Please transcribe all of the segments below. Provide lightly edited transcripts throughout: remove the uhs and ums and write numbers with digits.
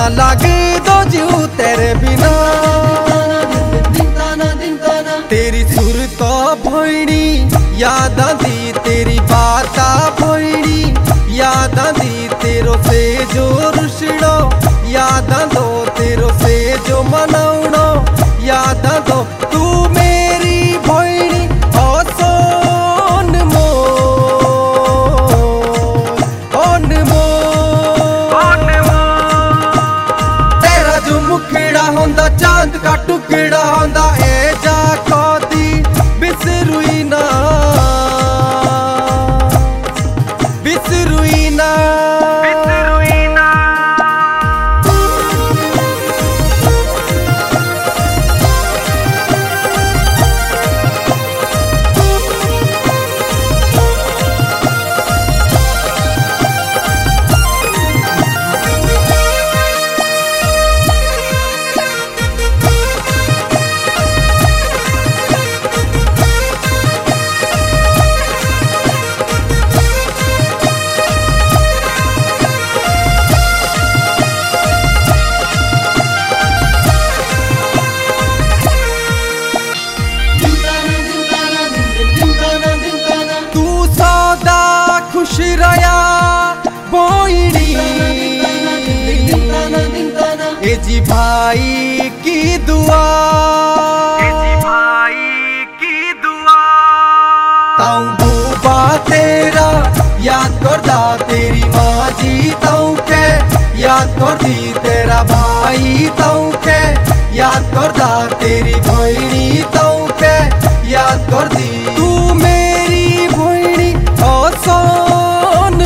लागे दो जीव तेरे बिना। तेरी सुरता भोइनी याद आंदी, तेरी बाता भोइनी याद आंदी, तेरो से जो रुसड़ो याद आंदो, तेरो से जो मनाउणो याद आंदो। तू मेरी भोइनी ओसोन तेरा जो मुखड़ा होंदा चांद का टुकड़ा होंदा, ए जा कोदी बिसरुई ना बिसरुई ना। खुश रया बोइनी ए जी भाई की दुआ, ए जी भाई की दुआ। ताऊ बूबा तेरा याद करदा, तेरी माँ जी ताऊ के याद करदी, तेरा भाई ताऊ के याद करदा, तेरी भोइनी ताऊ के याद करदी। तू मेरी भोइनी ओसोन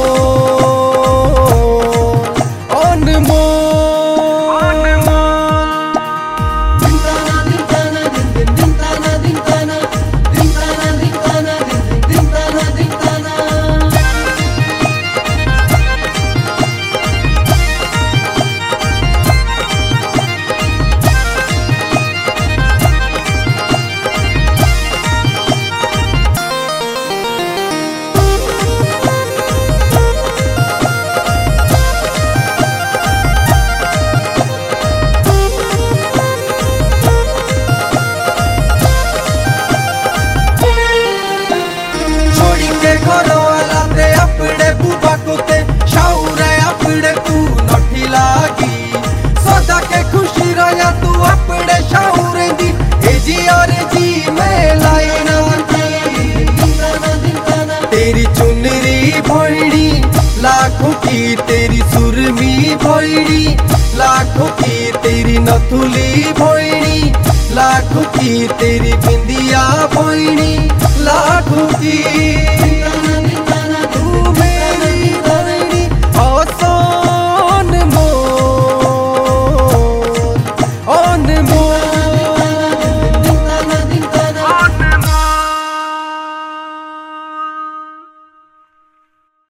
तेरी चुनरी भोइनी लाखों की, तेरी सुरमी भोइनी लाखों की, तेरी नथुली भोइनी लाखों की, तेरी बिंदिया भोइनी लाखों की।